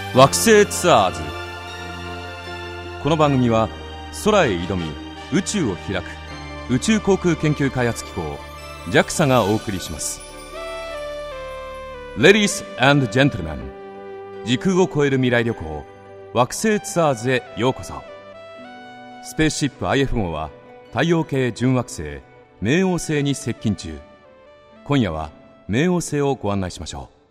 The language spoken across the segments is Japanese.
惑星ツアーズ。この番組は空へ挑み宇宙を開く宇宙航空研究開発機構 JAXA がお送りします。 Ladies and Gentlemen、 時空を超える未来旅行惑星ツアーズへようこそ。スペースシップ IF 号は太陽系準惑星冥王星に接近中。今夜は冥王星をご案内しましょう。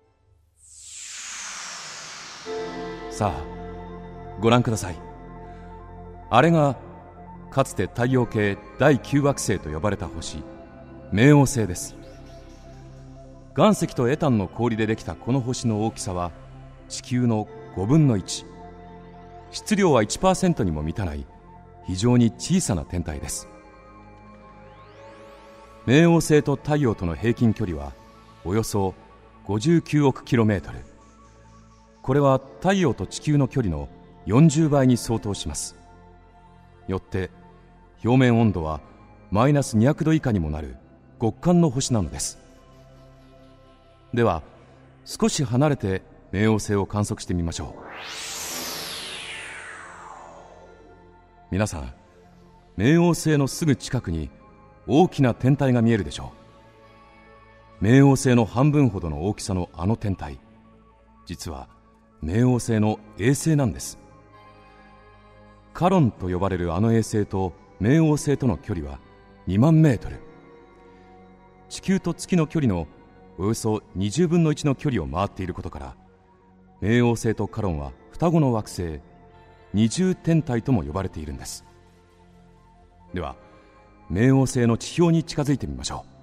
さあご覧ください。あれがかつて太陽系第9惑星と呼ばれた星、冥王星です。岩石とエタンの氷でできたこの星の大きさは地球の5分の1、質量は 1% にも満たない非常に小さな天体です。冥王星と太陽との平均距離はおよそ59億 km。 これは太陽と地球の距離の40倍に相当します。よって表面温度はマイナス200度以下にもなる極寒の星なのです。では少し離れて冥王星を観測してみましょう。皆さん、冥王星のすぐ近くに大きな天体が見えるでしょう。冥王星の半分ほどの大きさのあの天体、実は冥王星の衛星なんです。カロンと呼ばれるあの衛星と冥王星との距離は2万メートル。地球と月の距離のおよそ20分の1の距離を回っていることから、冥王星とカロンは双子の惑星、二重天体とも呼ばれているんです。では冥王星の地表に近づいてみましょ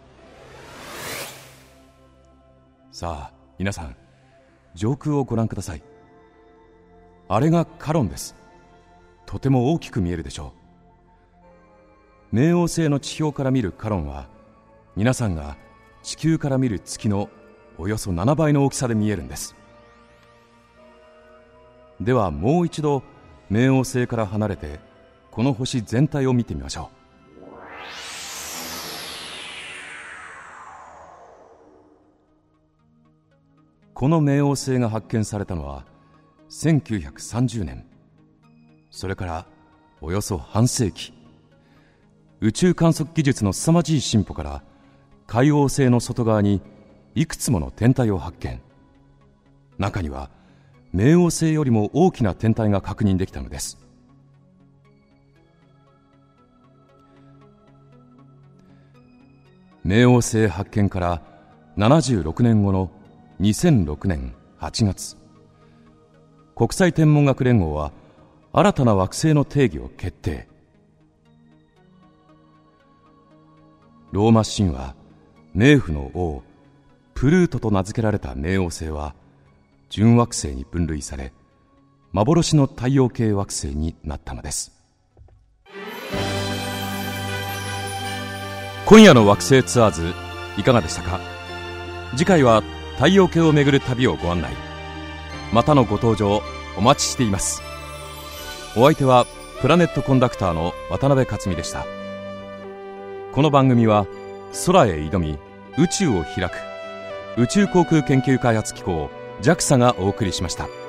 う。さあ皆さん、上空をご覧ください。あれがカロンです。とても大きく見えるでしょう。冥王星の地表から見るカロンは、皆さんが地球から見る月のおよそ7倍の大きさで見えるんです。ではもう一度冥王星から離れてこの星全体を見てみましょう。この冥王星が発見されたのは1930年。それからおよそ半世紀、宇宙観測技術の凄まじい進歩から海王星の外側にいくつもの天体を発見。中には冥王星よりも大きな天体が確認できたのです。冥王星発見から76年後の2006年8月、国際天文学連合は新たな惑星の定義を決定。ローマ神話冥府の王プルートと名付けられた冥王星は準惑星に分類され、幻の太陽系惑星になったのです。今夜の惑星ツアーズいかがでしたか。次回は太陽系を巡る旅をご案内。またのご登場お待ちしています。お相手はプラネットコンダクターの渡辺克美でした。この番組は空へ挑み宇宙を開く宇宙航空研究開発機構 JAXA がお送りしました。